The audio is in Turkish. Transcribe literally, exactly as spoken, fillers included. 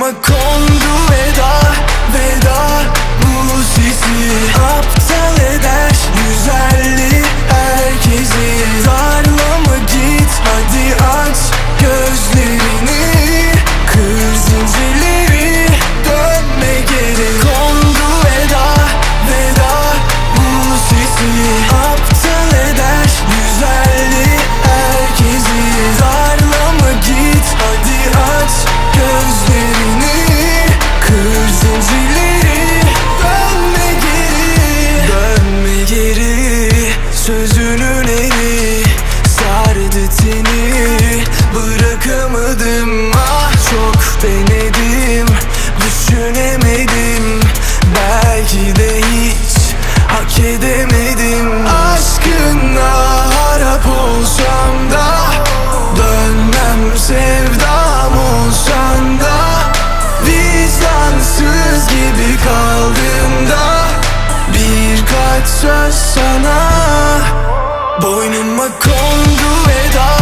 Boynuma kondu veda, veda bu sesi. Aptal eder güzelliği herkesi. Darlama git, hadi aç gözlerini. Kır zincirleri, dönme geri. Kondu veda, veda bu sesi. Aptal eder güzelliği herkesi. Darlama git, hadi aç gözlerini. Kır zincirleri, dönme geri. Dönme geri, sözünün eli sardı teni. Bırakamadım, ah çok denedim, düşünemedim. Belki de hiç hak edemedim. Aşkınla harap olsam da, dönmem sevdam olsan da. Vicdansız gibi kaldığımda birkaç söz sana. Boynuma kondu veda,